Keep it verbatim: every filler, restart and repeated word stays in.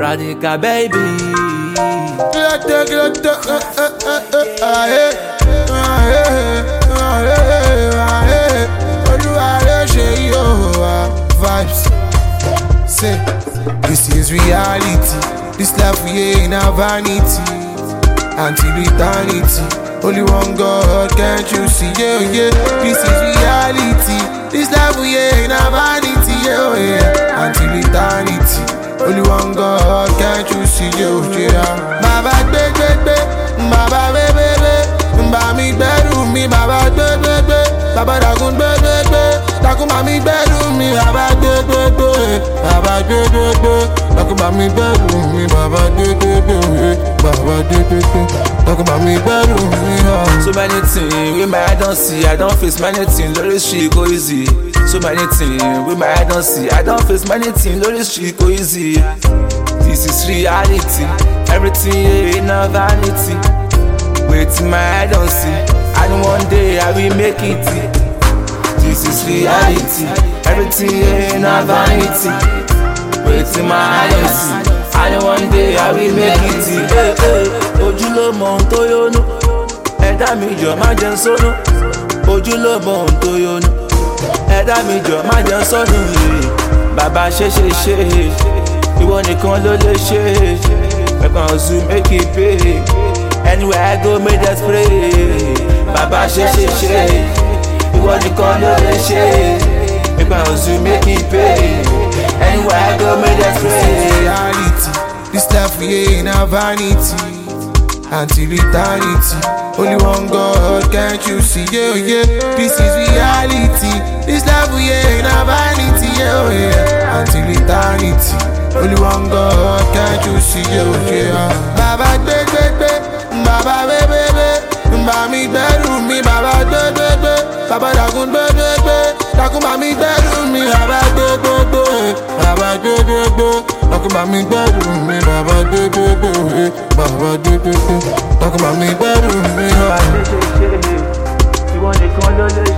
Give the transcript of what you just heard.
Radical baby. Vibes. Say, this is reality. This life we ain't a vanity. Until eternity, only one God, can't you see? Yeah, yeah. This is reality. This life we ain't a vanity. Yeah, yeah. Until eternity, only one God, can't you see? Yeah, yeah. Baba, baby, baby, Baba, baby, baby, Baba, me bedroom, me, Baba, baby, baby, Baba, Dagun, baby, baby, Dagun, me bedroom, me, Baba, baby, baby, Baba, baby, baby. Talk about me bedroom, me Baba do do do, Baba do do do. Talk about me bedroom, me. So many things with my eye don't see, I don't face many things. Lori street go easy. So many things with my eye don't see, I don't face many things. Lori street go easy. This is reality. Everything ain't a vanity. Wait till my eye don't see, and one day I will make it. This is reality. Everything ain't a vanity. Waiting my eyes, and one day I will make it. Hey, hey. Ojúlówó ohun tó yónú, ẹ̀dá mi jọ̀ọ́ má jẹ́ n sọnù. Ojúlówó ohun tó yónú, ẹ̀dá mi jọ̀ọ́ má jẹ́ n sọnù. Bàbá ṣe ṣe ṣe, ìwọ nìkan ló lè ṣe. Ẹ̀kan ọ̀sùn make it pay. Anywhere I go make that spray. Bàbá ṣe ṣe ṣe, ìwọ nìkan ló lè ṣe. Ẹ̀kan ọ̀sùn make it pay. Anywhere I go, make that reality. This life we ain't a vanity. Until eternity, only one God, can't you see? Yeah, yeah. This is reality. This life we ain't a vanity. Yeah, yeah. Until eternity, only one God, can't you see? Yeah, yeah. Baba, baby, baby, Baba, baby, baby, Baba, me bedroom, me, Baba, baby, baby, Baba, Dagun, baby, baby, Dagun, Baba, me bedroom, me, Baba, baby, baby. Baba do do do, talk about me bedroom, me Baba do do do, Baba do do do, talk about me bedroom, me. You want to call